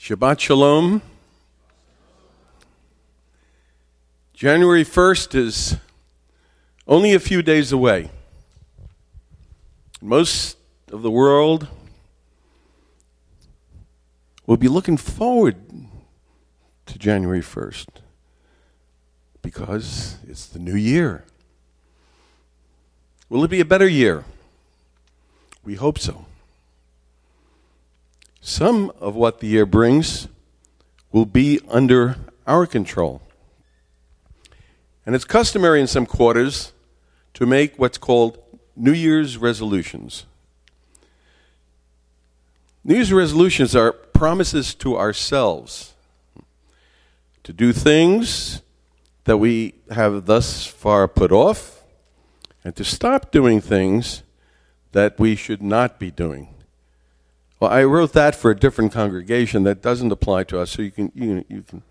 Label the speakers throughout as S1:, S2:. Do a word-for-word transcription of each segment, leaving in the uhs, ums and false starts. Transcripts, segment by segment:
S1: Shabbat Shalom. January first is only a few days away. Most of the world will be looking forward to January first because it's the new year. Will it be a better year? We hope so. Some of what the year brings will be under our control. And it's customary in some quarters to make what's called New Year's resolutions. New Year's resolutions are promises to ourselves to do things that we have thus far put off and to stop doing things that we should not be doing. Well, I wrote that for a different congregation that doesn't apply to us, so you can you, you can.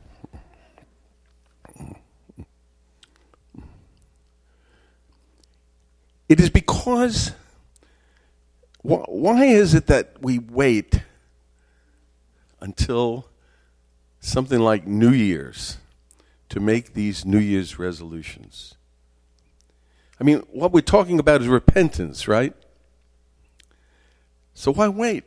S1: It is because, why is it that we wait until something like New Year's to make these New Year's resolutions? I mean, what we're talking about is repentance, right? So why wait?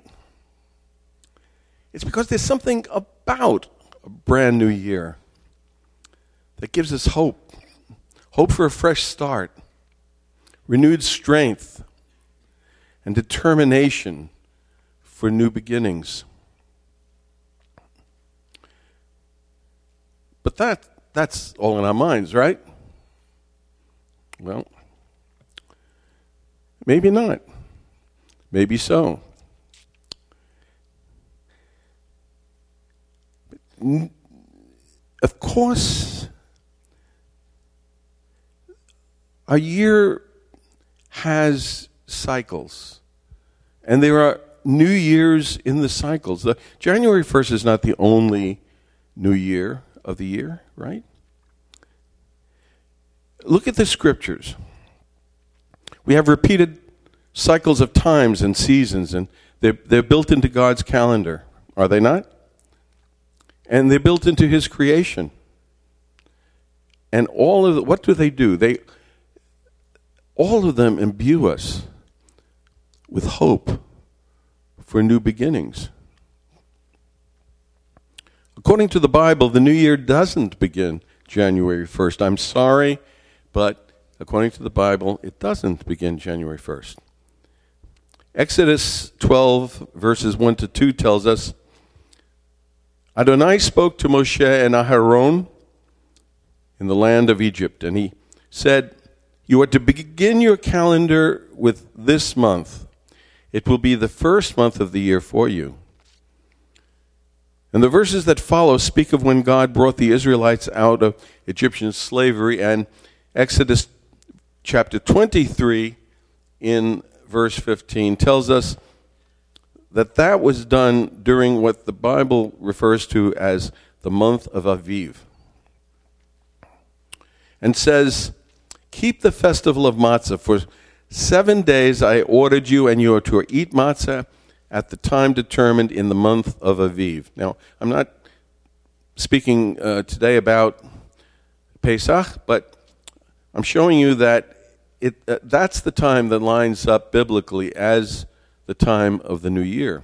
S1: It's because there's something about a brand new year that gives us hope. Hope for a fresh start, renewed strength, and determination for new beginnings. But that that's all in our minds, right? Well, maybe not. Maybe so. Of course, a year has cycles, and there are new years in the cycles. The January first is not the only new year of the year, right? Look at the scriptures. We have repeated cycles of times and seasons, and they're, they're built into God's calendar, are they not? And they're built into His creation. And all of the, what do they do? They, all of them imbue us with hope for new beginnings. According to the Bible, the new year doesn't begin January first. I'm sorry, but according to the Bible, it doesn't begin January first. Exodus twelve, verses one to two tells us, Adonai spoke to Moshe and Aharon in the land of Egypt, and he said, you are to begin your calendar with this month. It will be the first month of the year for you. And the verses that follow speak of when God brought the Israelites out of Egyptian slavery, and Exodus chapter twenty-three in verse fifteen tells us that that was done during what the Bible refers to as the month of Aviv. And says, keep the festival of matzah. For seven days I ordered you, and you are to eat matzah at the time determined in the month of Aviv. Now, I'm not speaking uh, today about Pesach, but I'm showing you that It, uh, that's the time that lines up biblically as the time of the new year.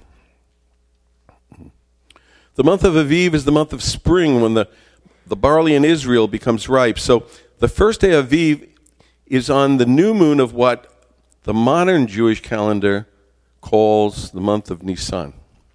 S1: The month of Aviv is the month of spring when the, the barley in Israel becomes ripe. So the first day of Aviv is on the new moon of what the modern Jewish calendar calls the month of Nisan.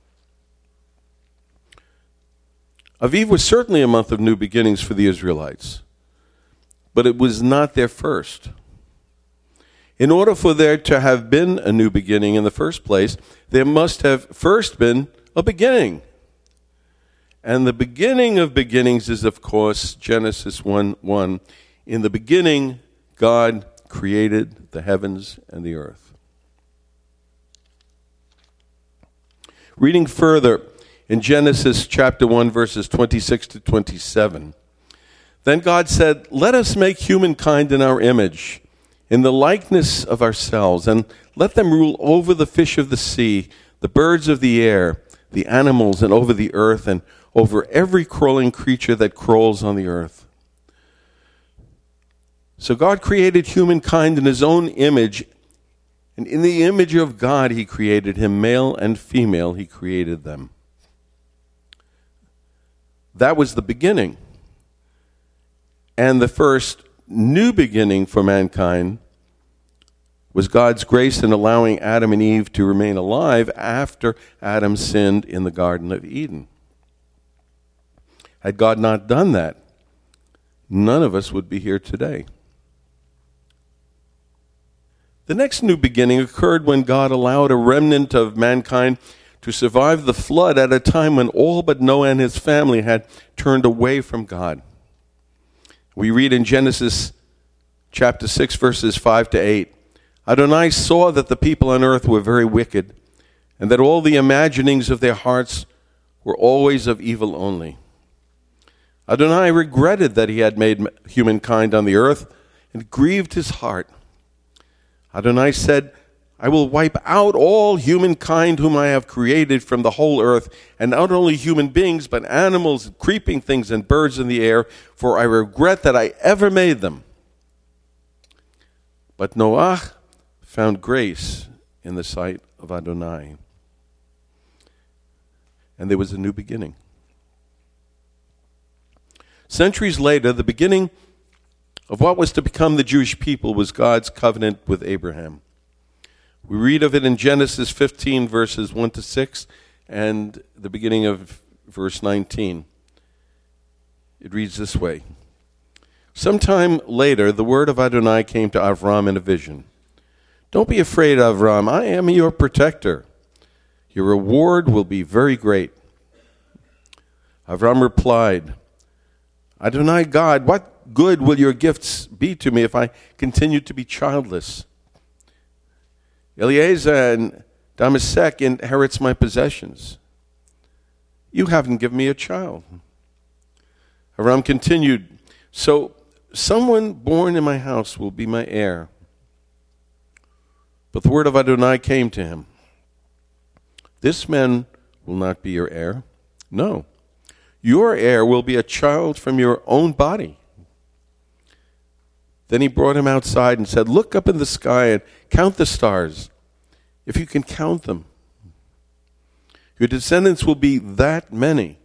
S1: Aviv was certainly a month of new beginnings for the Israelites, but it was not their first. In order for there to have been a new beginning in the first place, there must have first been a beginning. And the beginning of beginnings is, of course, Genesis one one. In the beginning, God created the heavens and the earth. Reading further in Genesis chapter one, verses twenty-six to twenty-seven. Then God said, let us make humankind in our image, in the likeness of ourselves, and let them rule over the fish of the sea, the birds of the air, the animals and over the earth and over every crawling creature that crawls on the earth. So God created humankind in his own image, and in the image of God he created him, male and female he created them. That was the beginning. And the first new beginning for mankind was God's grace in allowing Adam and Eve to remain alive after Adam sinned in the Garden of Eden. Had God not done that, none of us would be here today. The next new beginning occurred when God allowed a remnant of mankind to survive the flood at a time when all but Noah and his family had turned away from God. We read in Genesis chapter six, verses five to eight, Adonai saw that the people on earth were very wicked, and that all the imaginings of their hearts were always of evil only. Adonai regretted that he had made humankind on the earth, and it grieved his heart. Adonai said, I will wipe out all humankind whom I have created from the whole earth, and not only human beings, but animals, creeping things, and birds in the air, for I regret that I ever made them. But Noah found grace in the sight of Adonai. And there was a new beginning. Centuries later, the beginning of what was to become the Jewish people was God's covenant with Abraham. We read of it in Genesis fifteen, verses one to six, and the beginning of verse nineteen. It reads this way. Sometime later, the word of Adonai came to Avram in a vision. Don't be afraid, Avram. I am your protector. Your reward will be very great. Avram replied, Adonai God, what good will your gifts be to me if I continue to be childless? Eliezer and Damasek inherits my possessions. You haven't given me a child. Avram continued, so someone born in my house will be my heir. But the word of Adonai came to him. This man will not be your heir. No. Your heir will be a child from your own body. Then he brought him outside and said, look up in the sky and count the stars, if you can count them. Your descendants will be that many.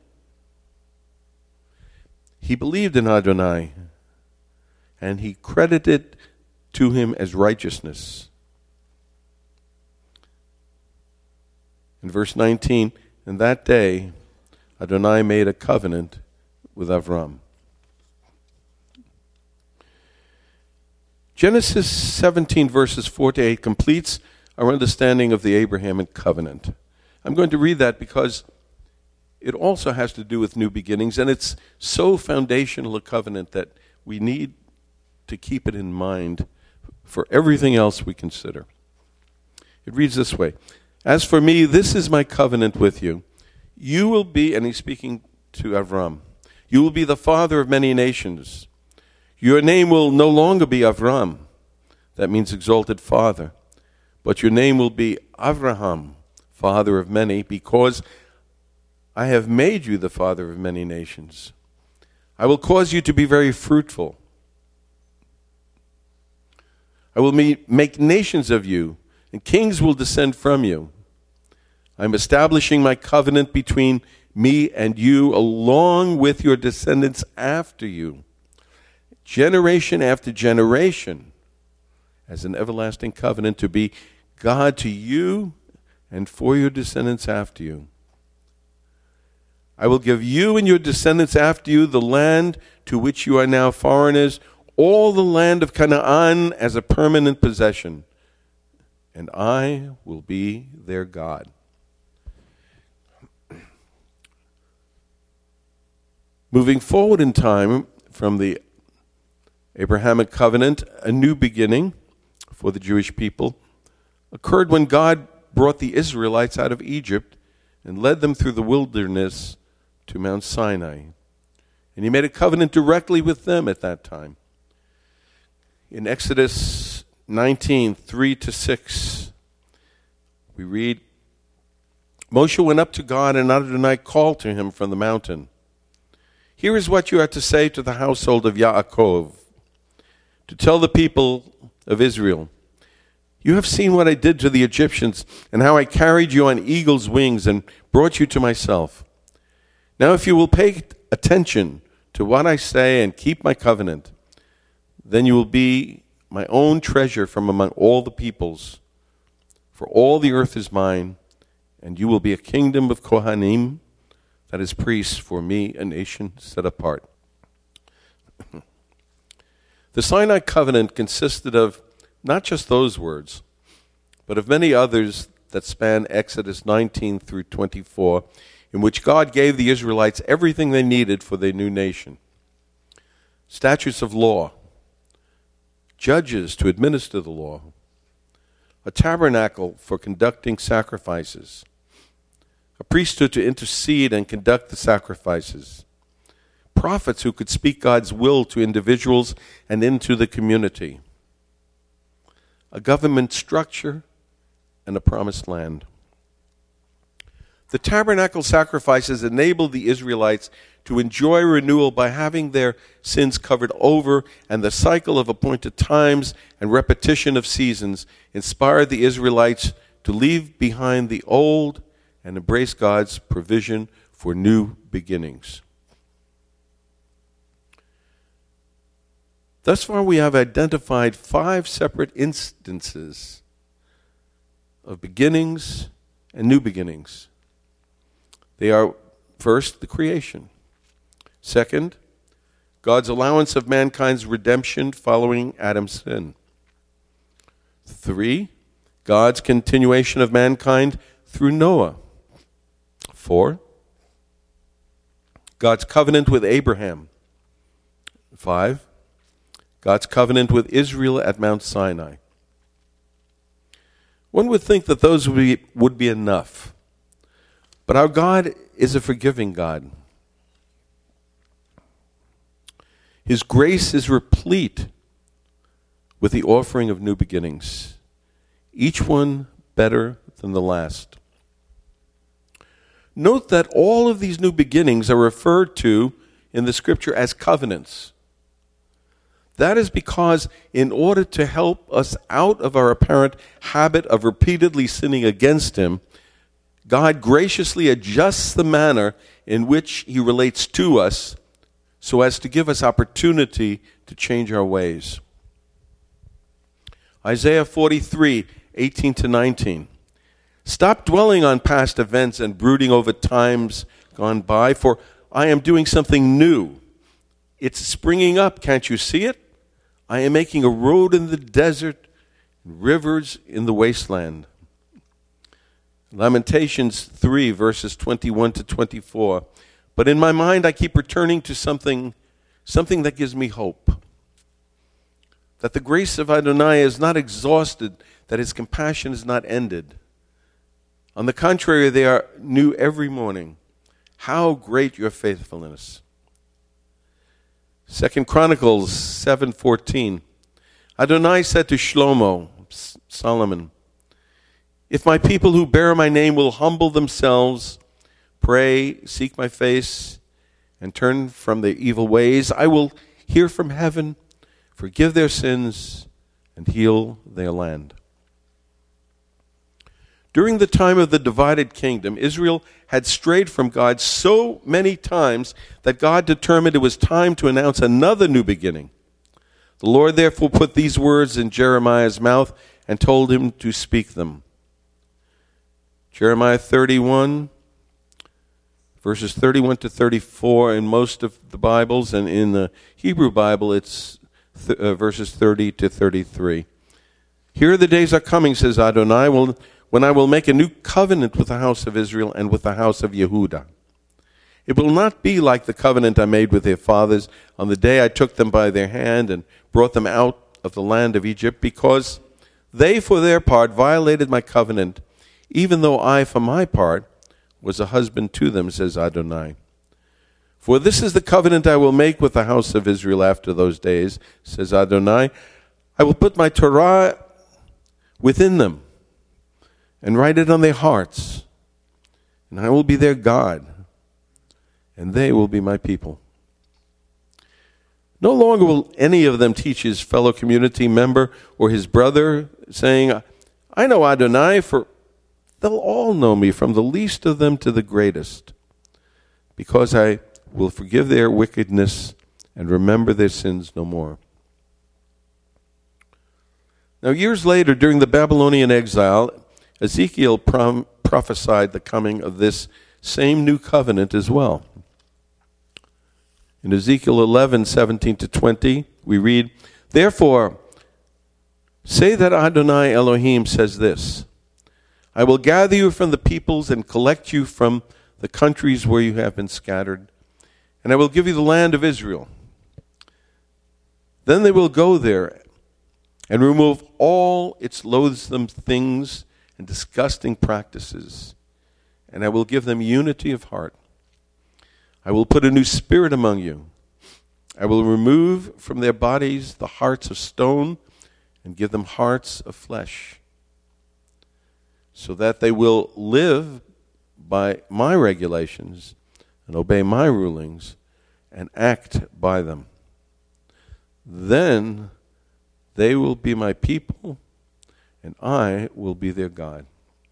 S1: He believed in Adonai, and he credited to him as righteousness. In verse nineteen, in that day, Adonai made a covenant with Avram. Genesis seventeen, verses four to eight completes our understanding of the Abrahamic covenant. I'm going to read that because it also has to do with new beginnings, and it's so foundational a covenant that we need to keep it in mind for everything else we consider. It reads this way. As for me, this is my covenant with you. You will be, and he's speaking to Avram, you will be the father of many nations. Your name will no longer be Avram. That means exalted father. But your name will be Avraham, father of many, because I have made you the father of many nations. I will cause you to be very fruitful. I will make nations of you, and kings will descend from you. I am establishing my covenant between me and you, along with your descendants after you, generation after generation, as an everlasting covenant to be God to you and for your descendants after you. I will give you and your descendants after you the land to which you are now foreigners, all the land of Canaan as a permanent possession, and I will be their God. Moving forward in time from the Abrahamic covenant, a new beginning for the Jewish people occurred when God brought the Israelites out of Egypt and led them through the wilderness to Mount Sinai. And he made a covenant directly with them at that time. In Exodus nineteen, three to six, we read, Moshe went up to God, and Adonai called to him from the mountain. Here is what you are to say to the household of Yaakov, to tell the people of Israel, you have seen what I did to the Egyptians, and how I carried you on eagle's wings and brought you to myself. Now if you will pay attention to what I say and keep my covenant, then you will be my own treasure from among all the peoples. For all the earth is mine, and you will be a kingdom of Kohanim, that is priests for me, a nation set apart. The Sinai covenant consisted of not just those words, but of many others that span Exodus nineteen through twenty-four, in which God gave the Israelites everything they needed for their new nation. Statutes of law, judges to administer the law, a tabernacle for conducting sacrifices, a priesthood to intercede and conduct the sacrifices, prophets who could speak God's will to individuals and into the community, a government structure, and a promised land. The tabernacle sacrifices enabled the Israelites to enjoy renewal by having their sins covered over, and the cycle of appointed times and repetition of seasons inspired the Israelites to leave behind the old and embrace God's provision for new beginnings. Thus far, we have identified five separate instances of beginnings and new beginnings. They are, first, the creation. Second, God's allowance of mankind's redemption following Adam's sin. Three, God's continuation of mankind through Noah. Four, God's covenant with Abraham. Five, God's covenant with Israel at Mount Sinai. One would think that those would be, would be enough. But our God is a forgiving God. His grace is replete with the offering of new beginnings, each one better than the last. Note that all of these new beginnings are referred to in the scripture as covenants. That is because in order to help us out of our apparent habit of repeatedly sinning against him, God graciously adjusts the manner in which he relates to us so as to give us opportunity to change our ways. Isaiah forty-three, eighteen to nineteen. Stop dwelling on past events and brooding over times gone by, for I am doing something new. It's springing up, can't you see it? I am making a road in the desert, rivers in the wasteland. Lamentations three, verses twenty-one to twenty-four. But in my mind I keep returning to something, something that gives me hope. That the grace of Adonai is not exhausted, that his compassion is not ended. On the contrary, they are new every morning. How great your faithfulness. Second Chronicles seven fourteen. Adonai said to Shlomo, Solomon, if my people who bear my name will humble themselves, pray, seek my face, and turn from their evil ways, I will hear from heaven, forgive their sins, and heal their land. During the time of the divided kingdom, Israel had strayed from God so many times that God determined it was time to announce another new beginning. The Lord therefore put these words in Jeremiah's mouth and told him to speak them. Jeremiah thirty-one, verses thirty-one to thirty-four in most of the Bibles, and in the Hebrew Bible it's th- uh, verses thirty to thirty-three. Here the days are coming, says Adonai, will when I will make a new covenant with the house of Israel and with the house of Yehudah. It will not be like the covenant I made with their fathers on the day I took them by their hand and brought them out of the land of Egypt, because they, for their part, violated my covenant, even though I, for my part, was a husband to them, says Adonai. For this is the covenant I will make with the house of Israel after those days, says Adonai. I will put my Torah within them and write it on their hearts, and I will be their God, and they will be my people. No longer will any of them teach his fellow community member or his brother, saying, I know Adonai, for they'll all know me, from the least of them to the greatest, because I will forgive their wickedness and remember their sins no more. Now, years later, during the Babylonian exile, Ezekiel prom- prophesied the coming of this same new covenant as well. In Ezekiel eleven, seventeen to twenty, we read, Therefore, say that Adonai Elohim says this, I will gather you from the peoples and collect you from the countries where you have been scattered, and I will give you the land of Israel. Then they will go there and remove all its loathsome things and disgusting practices, and I will give them unity of heart. I will put a new spirit among you. I will remove from their bodies the hearts of stone and give them hearts of flesh, so that they will live by my regulations and obey my rulings and act by them. Then they will be my people, and I will be their God.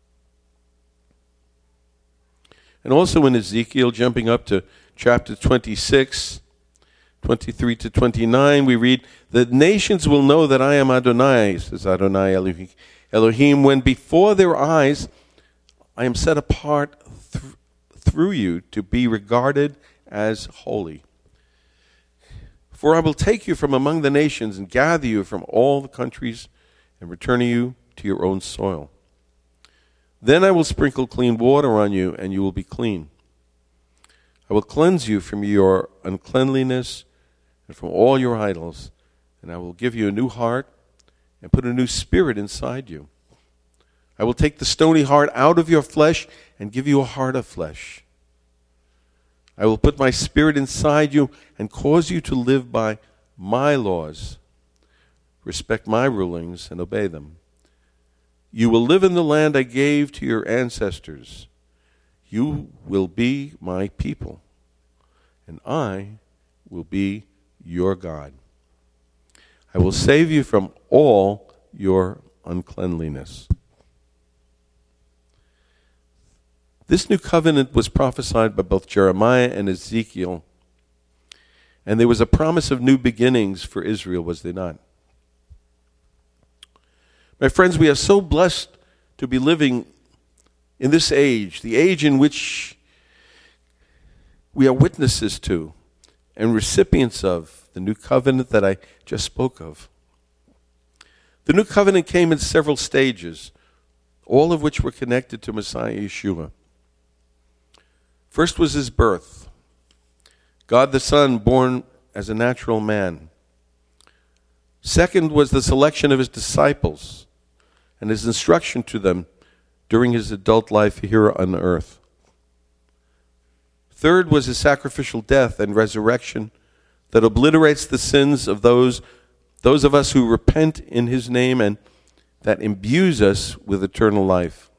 S1: And also in Ezekiel, jumping up to chapter twenty-six, twenty-three to twenty-nine, we read, The nations will know that I am Adonai, says Adonai Elohim, Elohim, when before their eyes I am set apart th- through you to be regarded as holy. For I will take you from among the nations and gather you from all the countries and return you to your own soil. Then I will sprinkle clean water on you, and you will be clean. I will cleanse you from your uncleanliness and from all your idols, and I will give you a new heart and put a new spirit inside you. I will take the stony heart out of your flesh and give you a heart of flesh. I will put my spirit inside you and cause you to live by my laws, respect my rulings, and obey them. You will live in the land I gave to your ancestors. You will be my people, and I will be your God. I will save you from all your uncleanliness. This new covenant was prophesied by both Jeremiah and Ezekiel, and there was a promise of new beginnings for Israel, was there not? My friends, we are so blessed to be living in this age, the age in which we are witnesses to and recipients of the new covenant that I just spoke of. The new covenant came in several stages, all of which were connected to Messiah Yeshua. First was his birth. God the Son born as a natural man. Second was the selection of his disciples and his instruction to them during his adult life here on earth. Third was his sacrificial death and resurrection that obliterates the sins of those, those of us who repent in his name, and that imbues us with eternal life.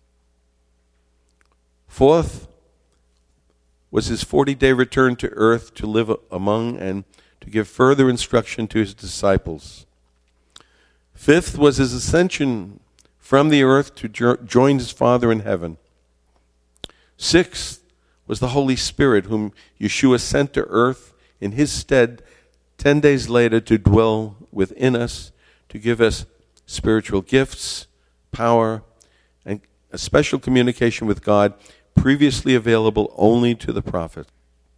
S1: Fourth was his forty-day return to earth to live among and to give further instruction to his disciples. Fifth was his ascension from the earth to jo- join his Father in heaven. Sixth was the Holy Spirit, whom Yeshua sent to earth in his stead ten days later to dwell within us, to give us spiritual gifts, power, and a special communication with God previously available only to the prophet.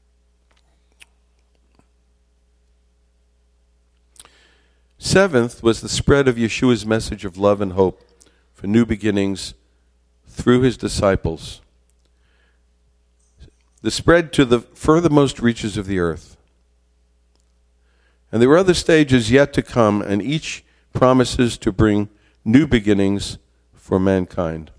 S1: Seventh was the spread of Yeshua's message of love and hope for new beginnings through his disciples. The spread to the furthermost reaches of the earth. And there were other stages yet to come, and each promises to bring new beginnings for mankind.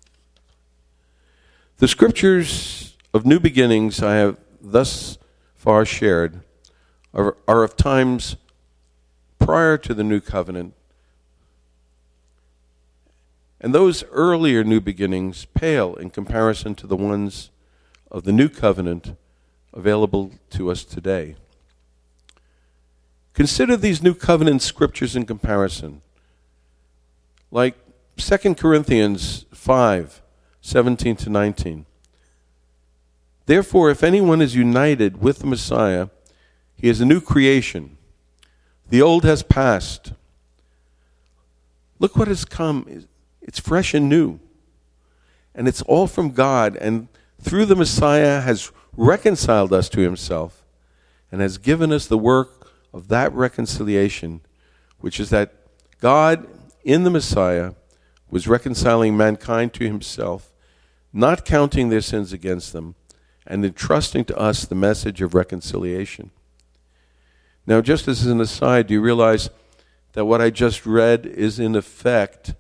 S1: The scriptures of new beginnings I have thus far shared are, are of times prior to the new covenant And those earlier new beginnings pale in comparison to the ones of the new covenant available to us today. Consider these new covenant scriptures in comparison. Like Second Corinthians five, seventeen to nineteen. Therefore, if anyone is united with the Messiah, he is a new creation. The old has passed. Look what has come. It's fresh and new. And it's all from God, and through the Messiah has reconciled us to himself and has given us the work of that reconciliation, which is that God in the Messiah was reconciling mankind to himself, not counting their sins against them, and entrusting to us the message of reconciliation. Now, just as an aside, do you realize that what I just read is in effect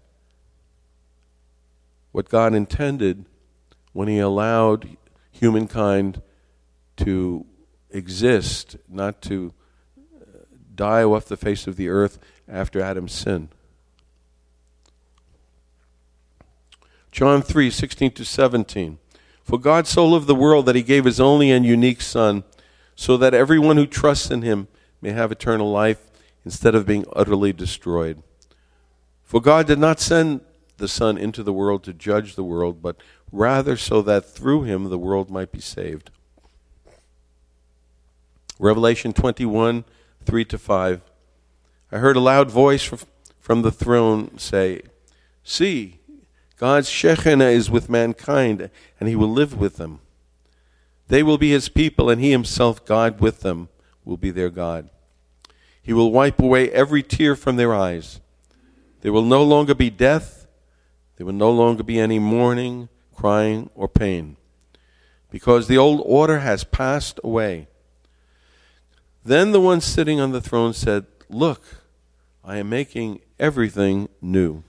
S1: what God intended when he allowed humankind to exist, not to die off the face of the earth after Adam's sin? John three, sixteen to seventeen. For God so loved the world that he gave his only and unique Son, so that everyone who trusts in him may have eternal life instead of being utterly destroyed. For God did not send the Son into the world to judge the world, but rather so that through him the world might be saved. Revelation twenty-one, three to five. I heard a loud voice from the throne say, "See, God's Shekinah is with mankind, and he will live with them. They will be his people, and he himself, God with them, will be their God. He will wipe away every tear from their eyes. There will no longer be death. There will no longer be any mourning, crying, or pain, because the old order has passed away." Then the one sitting on the throne said, "Look, I am making everything new."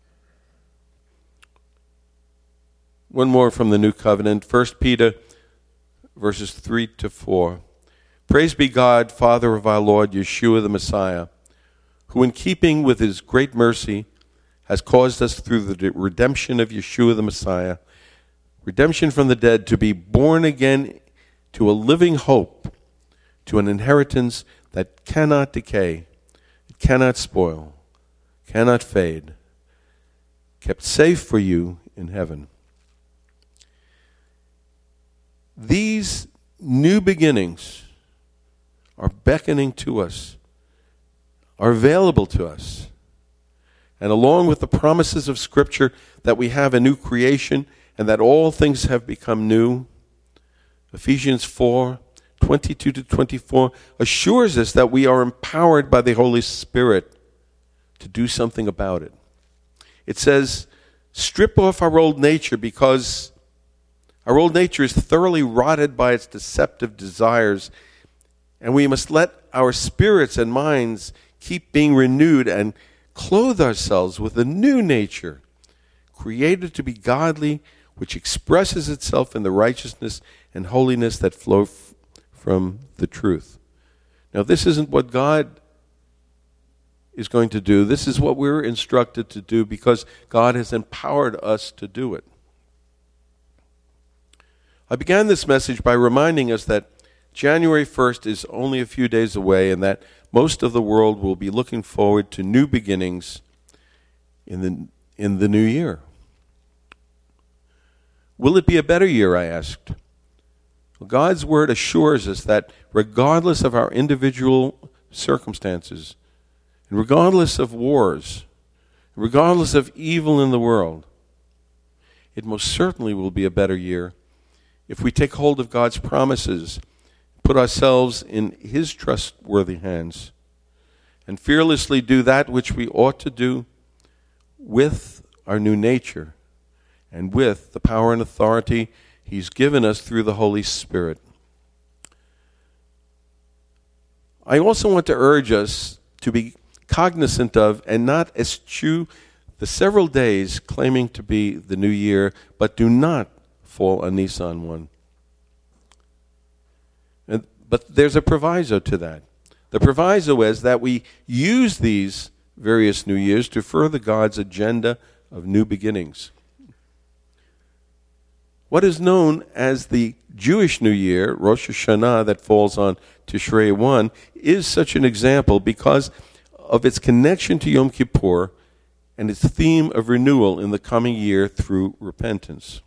S1: One more from the New Covenant, First Peter verses three to four. Praise be God, Father of our Lord Yeshua the Messiah, who in keeping with his great mercy has caused us through the redemption of Yeshua the Messiah, redemption from the dead, to be born again to a living hope, to an inheritance that cannot decay, it cannot spoil, cannot fade, kept safe for you in heaven. These new beginnings are beckoning to us, are available to us. And along with the promises of Scripture that we have a new creation and that all things have become new, Ephesians four, twenty-two to twenty-four assures us that we are empowered by the Holy Spirit to do something about it. It says, strip off our old nature, because our old nature is thoroughly rotted by its deceptive desires, and we must let our spirits and minds keep being renewed and clothe ourselves with a new nature, created to be godly, which expresses itself in the righteousness and holiness that flow f- from the truth. Now, this isn't what God is going to do. This is what we're instructed to do because God has empowered us to do it. I began this message by reminding us that January first is only a few days away, and that most of the world will be looking forward to new beginnings in the in the new year. Will it be a better year, I asked. Well, God's word assures us that regardless of our individual circumstances, and regardless of wars, regardless of evil in the world, it most certainly will be a better year if we take hold of God's promises, put ourselves in his trustworthy hands, and fearlessly do that which we ought to do with our new nature and with the power and authority he's given us through the Holy Spirit. I also want to urge us to be cognizant of and not eschew the several days claiming to be the new year, but do not fall on Nisan one. And, but there's a proviso to that. The proviso is that we use these various new years to further God's agenda of new beginnings. What is known as the Jewish New Year, Rosh Hashanah, that falls on Tishrei one, is such an example because of its connection to Yom Kippur and its theme of renewal in the coming year through repentance.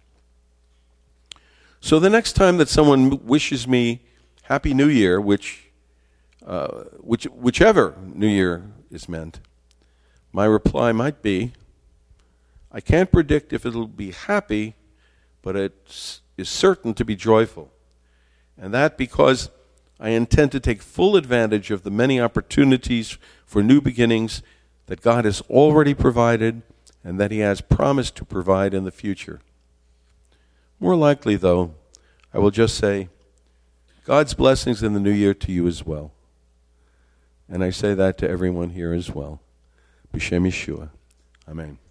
S1: So the next time that someone wishes me Happy New Year, which, uh, which whichever New Year is meant, my reply might be, I can't predict if it'll be happy, but it is certain to be joyful. And that because I intend to take full advantage of the many opportunities for new beginnings that God has already provided and that he has promised to provide in the future. More likely, though, I will just say, God's blessings in the new year to you as well. And I say that to everyone here as well. B'Shem Yeshua. Amen.